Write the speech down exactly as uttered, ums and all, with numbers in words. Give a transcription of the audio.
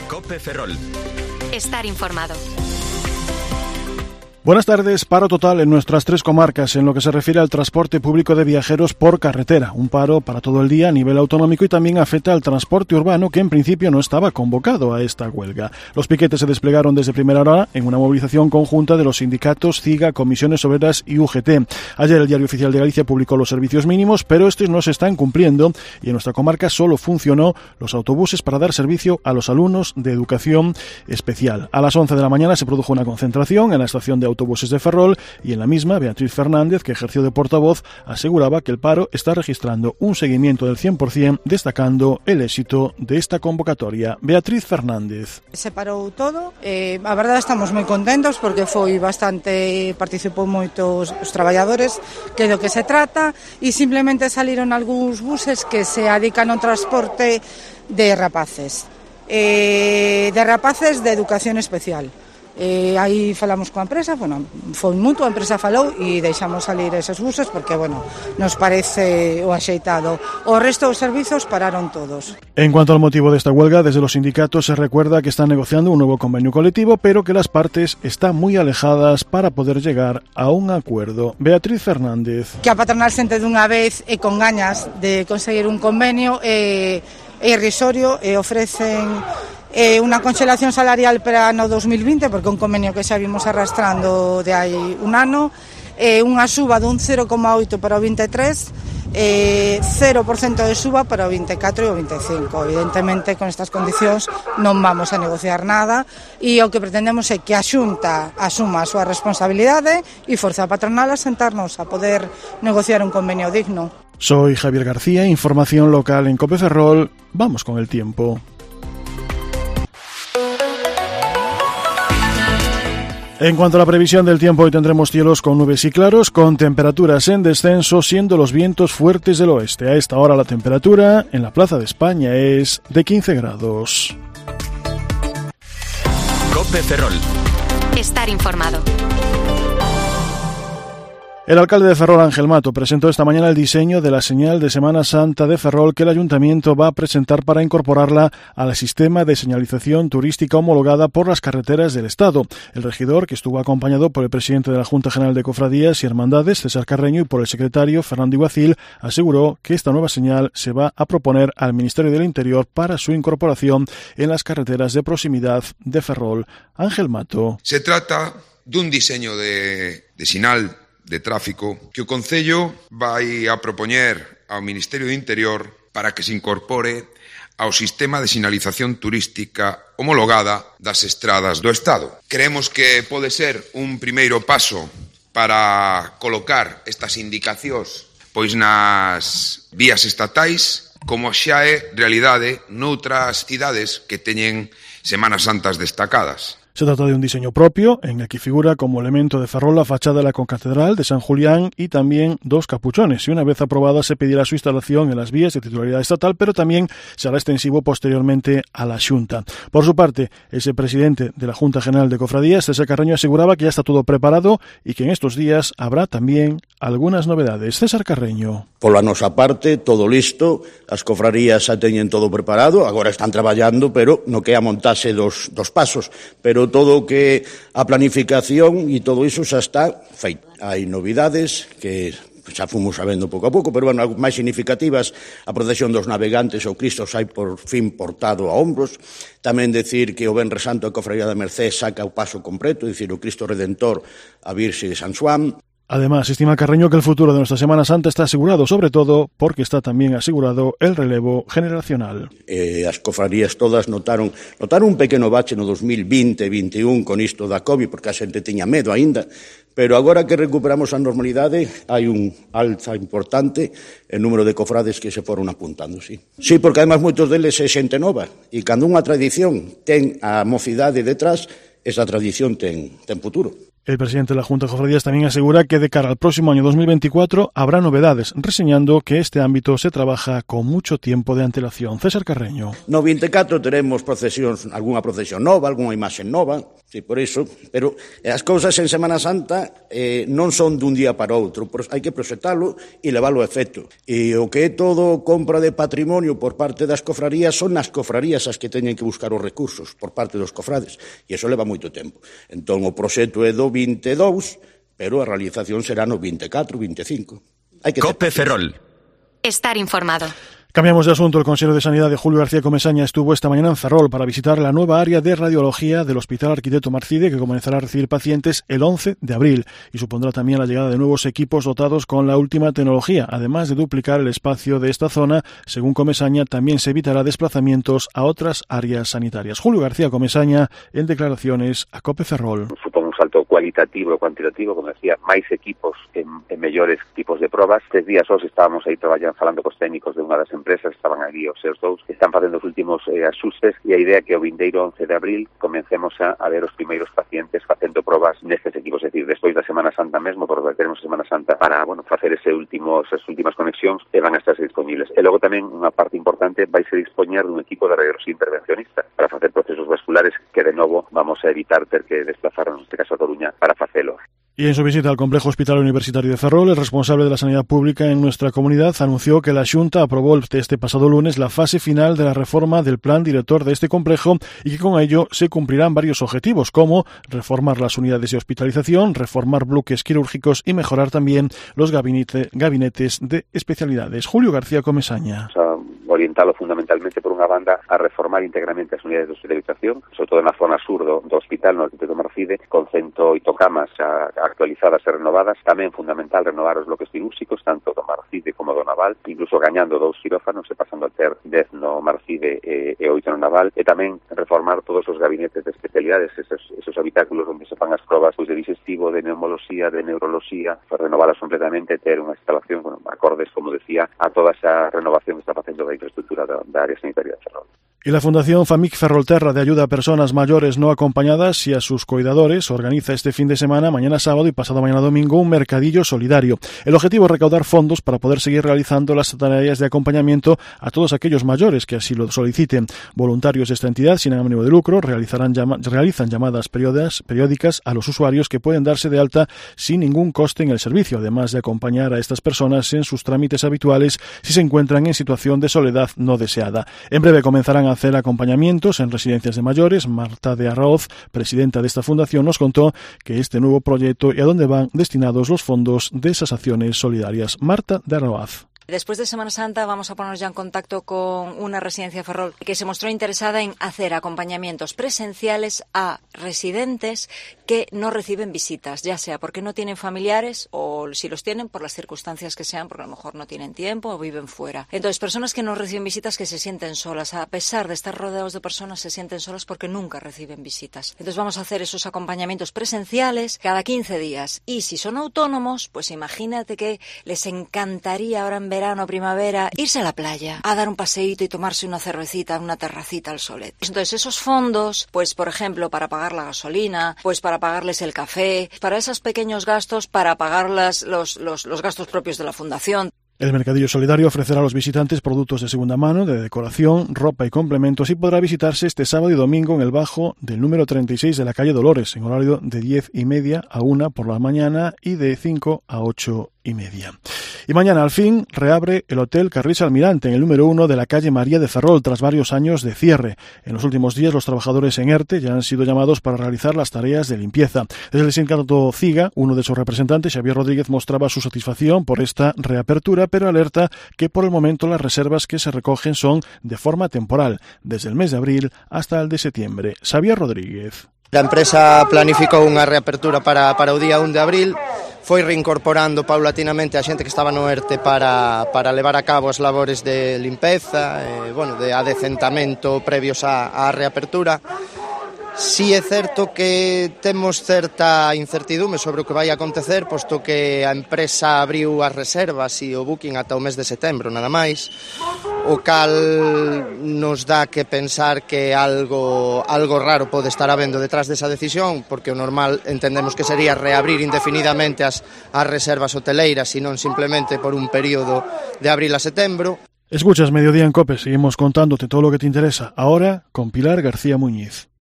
COPE Ferrol. Estar informado. Buenas tardes. Paro total en nuestras tres comarcas en lo que se refiere al transporte público de viajeros por carretera. Un paro para todo el día a nivel autonómico y también afecta al transporte urbano, que en principio no estaba convocado a esta huelga. Los piquetes se desplegaron desde primera hora en una movilización conjunta de los sindicatos CIGA, Comisiones Obreras y U G T. Ayer el Diario Oficial de Galicia publicó los servicios mínimos, pero estos no se están cumpliendo y en nuestra comarca solo funcionó los autobuses para dar servicio a los alumnos de educación especial. A las once de la mañana se produjo una concentración en la estación de autobuses de Ferrol y en la misma Beatriz Fernández, que ejerció de portavoz, aseguraba que el paro está registrando un seguimiento del cien por ciento, destacando el éxito de esta convocatoria. Beatriz Fernández. Se parou todo, eh, a verdade estamos moi contentos porque foi bastante, participou moitos os traballadores, que do que se trata, e simplemente saliron algúns buses que se adican ao transporte de rapaces, eh, de rapaces de educación especial. Eh, aí falamos coa empresa, bueno, foi mutuo, a empresa falou e deixamos salir eses buses porque, bueno, nos parece o axeitado. O resto dos servizos pararon todos. En cuanto al motivo de esta huelga, desde los sindicatos se recuerda que están negociando un nuevo convenio colectivo, pero que las partes están muy alejadas para poder llegar a un acuerdo. Beatriz Fernández. Que a patronal sente dunha vez e con gañas de conseguir un convenio é eh, irrisorio e ofrecen Eh, unha conxelación salarial para no dos mil vinte, porque un convenio que xa vimos arrastrando de hai un ano, eh, unha suba dun cero coma oito para o veintitrés, eh, cero por ciento de suba para o veinticuatro e o veinticinco. Evidentemente, con estas condicións non vamos a negociar nada e o que pretendemos é que a Xunta asuma a súa responsabilidade e forza a patronal a sentarnos a poder negociar un convenio digno. Soy Javier García, información local en COPE Ferrol. Vamos con el tiempo. En cuanto a la previsión del tiempo, hoy tendremos cielos con nubes y claros, con temperaturas en descenso, siendo los vientos fuertes del oeste. A esta hora la temperatura en la Plaza de España es de quince grados. COPE Ferrol. Estar informado. El alcalde de Ferrol, Ángel Mato, presentó esta mañana el diseño de la señal de Semana Santa de Ferrol que el Ayuntamiento va a presentar para incorporarla al sistema de señalización turística homologada por las carreteras del Estado. El regidor, que estuvo acompañado por el presidente de la Junta General de Cofradías y Hermandades, César Carreño, y por el secretario, Fernando Iguacil, aseguró que esta nueva señal se va a proponer al Ministerio del Interior para su incorporación en las carreteras de proximidad de Ferrol. Ángel Mato. Se trata dun diseño de, de sinal de tráfico que o Concello vai a propoñer ao Ministerio do Interior para que se incorpore ao sistema de sinalización turística homologada das estradas do Estado. Creemos que pode ser un primeiro paso para colocar estas indicacións pois nas vías estatais, como xa é realidade noutras cidades que teñen Semanas Santas destacadas. Se trata de un diseño propio, en el que figura como elemento de Ferrol la fachada de la concatedral de San Julián y también dos capuchones, y una vez aprobada se pedirá su instalación en las vías de titularidad estatal, pero también será extensivo posteriormente a la Xunta. Por su parte, ese presidente de la Junta General de Cofradías, César Carreño, aseguraba que ya está todo preparado y que en estos días habrá también algunas novedades. César Carreño. Pola nosa parte, todo listo, as cofradías xa teñen todo preparado, agora están traballando, pero no que a montarse dos, dos pasos, pero todo o que a planificación e todo iso xa está feito. Hai novidades que xa fomos sabendo pouco a pouco, pero bueno, máis significativas, a procesión dos navegantes, o Cristo sai por fin portado a hombros, tamén decir que o Venres Santo a Cofradía da Mercé saca o paso completo, dicir, o Cristo Redentor a Virxe de San Xoán. Además, estima Carreño que el futuro de nuestra Semana Santa está asegurado, sobre todo porque está también asegurado el relevo generacional. Eh, as cofradías todas notaron notaron un pequeno bache no dos mil vinte e veintiún con isto da COVID, porque a xente tiña medo aínda, pero agora que recuperamos a normalidade hai un alza importante en número de cofrades que se foron apuntando, sí. Sí, porque además moitos deles é xente nova, e cando unha tradición ten a mocidade detrás, esa tradición ten, ten futuro. El presidente de la Junta de Cofradías también asegura que de cara al próximo año dos mil veinticuatro habrá novedades, reseñando que este ámbito se trabaja con mucho tiempo de antelación. César Carreño. No vinte e catro teremos procesións, algunha procesión nova, algunha imaxe nova, sí, por iso, pero as cousas en Semana Santa eh, non son dun día para outro, hai que proxetalo e leválo a efecto. E o que é todo compra de patrimonio por parte das cofrarías son as cofrarías as que teñen que buscar os recursos por parte dos cofrades, e iso leva moito tempo. Entón o proxecto é do vinte e dous, pero a realización será no vinte e catro, vinte e cinco. Hai que Cope Ferrol. Estar informado. Cambiamos de asunto. El consejero de Sanidad de Julio García Comesaña estuvo esta mañana en Ferrol para visitar la nueva área de radiología del Hospital Arquitecto Marcide, que comenzará a recibir pacientes el once de abril y supondrá también la llegada de nuevos equipos dotados con la última tecnología. Además de duplicar el espacio de esta zona, según Comesaña, también se evitará desplazamientos a otras áreas sanitarias. Julio García Comesaña, en declaraciones a Cope Ferrol. Supón un salto cualitativo e cuantitativo, como decía, máis equipos en, en mellores tipos de probas. Tres días hoxe estábamos aí traballando, falando cos técnicos de unha das empresas, estaban ali os seus dous, que están facendo os últimos eh, axustes, e a idea é que o vindeiro once de abril comencemos a, a ver os primeiros pacientes facendo probas nestes equipos, é dicir, despois da Semana Santa mesmo, porque teremos a Semana Santa para, bueno, facer ese último, esas últimas conexións, e van a estar disponibles. E logo tamén unha parte importante vai ser dispoñer dun equipo de radioloxía intervencionista para facer procesos vasculares que, de novo, vamos a evitar ter que desplazarnos, neste caso a Coruña, para facelo. Y en su visita al Complejo Hospitalario Universitario de Ferrol, el responsable de la sanidad pública en nuestra comunidad anunció que la Xunta aprobó este pasado lunes la fase final de la reforma del plan director de este complejo y que con ello se cumplirán varios objetivos, como reformar las unidades de hospitalización, reformar bloques quirúrgicos y mejorar también los gabinete, gabinetes de especialidades. Julio García Comesaña. Orientalo fundamentalmente, por unha banda, a reformar íntegramente as unidades de hospitalización, sobre todo na zona sur do, do hospital, no Arquitecto Marcide, con ciento oito camas a, actualizadas e renovadas. Tamén fundamental renovar os bloques quirúrxicos, tanto do Marcide como do Naval, incluso gañando dous quirófanos e pasando a ter dez no Marcide e, e oito no Naval, e tamén reformar todos os gabinetes de especialidades, esos, esos habitáculos onde se fan as probas pues, de digestivo, de neumoloxía, de neuroloxía, para renovalas completamente, ter unha instalación bueno, acordes, como decía, a toda esa renovación que está facendo da infraestructura da, da área sanitaria de Ferrol. Y la Fundación FAMIC Ferrolterra de ayuda a personas mayores no acompañadas y a sus cuidadores organiza este fin de semana, mañana sábado y pasado mañana domingo, un mercadillo solidario. El objetivo es recaudar fondos para poder seguir realizando las tareas de acompañamiento a todos aquellos mayores que así lo soliciten. Voluntarios de esta entidad sin ánimo de lucro realizarán llama, realizan llamadas periódicas, periódicas a los usuarios que pueden darse de alta sin ningún coste en el servicio, además de acompañar a estas personas en sus trámites habituales si se encuentran en situación de soledad no deseada. En breve comenzarán a hacer acompañamientos en residencias de mayores. Marta de Arroz, presidenta de esta fundación, nos contó que este nuevo proyecto y a dónde van destinados los fondos de esas acciones solidarias. Marta de Arroz. Después de Semana Santa vamos a ponernos ya en contacto con una residencia Ferrol que se mostró interesada en hacer acompañamientos presenciales a residentes que no reciben visitas, ya sea porque no tienen familiares o si los tienen por las circunstancias que sean, porque a lo mejor no tienen tiempo o viven fuera. Entonces, personas que no reciben visitas que se sienten solas, a pesar de estar rodeados de personas, se sienten solas porque nunca reciben visitas. Entonces vamos a hacer esos acompañamientos presenciales cada quince días. Y si son autónomos, pues imagínate que les encantaría ahora en verano verano, primavera, irse a la playa, a dar un paseíto y tomarse una cervecita en una terracita al solet. Entonces esos fondos, pues por ejemplo, para pagar la gasolina, pues para pagarles el café, para esos pequeños gastos, para pagar las, los, los, los gastos propios de la fundación. El Mercadillo Solidario ofrecerá a los visitantes productos de segunda mano, de decoración, ropa y complementos y podrá visitarse este sábado y domingo en el bajo del número treinta y seis de la calle Dolores, en horario de diez y media a una por la mañana y de cinco a ocho y media. Y mañana, al fin, reabre el Hotel Carrís Almirante en el número uno de la calle María de Ferrol tras varios años de cierre. En los últimos días, los trabajadores en ERTE ya han sido llamados para realizar las tareas de limpieza. Desde el sindicato CIGA, uno de sus representantes, Xavier Rodríguez, mostraba su satisfacción por esta reapertura, pero alerta que por el momento las reservas que se recogen son de forma temporal, desde el mes de abril hasta el de septiembre. Xavier Rodríguez. A empresa planificou unha reapertura para, para o día un de abril, foi reincorporando paulatinamente a xente que estaba no ERTE para, para levar a cabo as labores de limpeza, eh, bueno, de adecentamento previos á, á reapertura. Si é certo que temos certa incertidume sobre o que vai acontecer, posto que a empresa abriu as reservas e o booking ata o mes de setembro, nada máis. o cal nos dá que pensar que algo, algo raro pode estar habendo detrás desa decisión, porque o normal entendemos que sería reabrir indefinidamente as, as reservas hoteleiras e non simplemente por un período de abril a setembro. Escuchas Mediodía en COPE, seguimos contándote todo lo que te interesa, ahora con Pilar García Muñiz.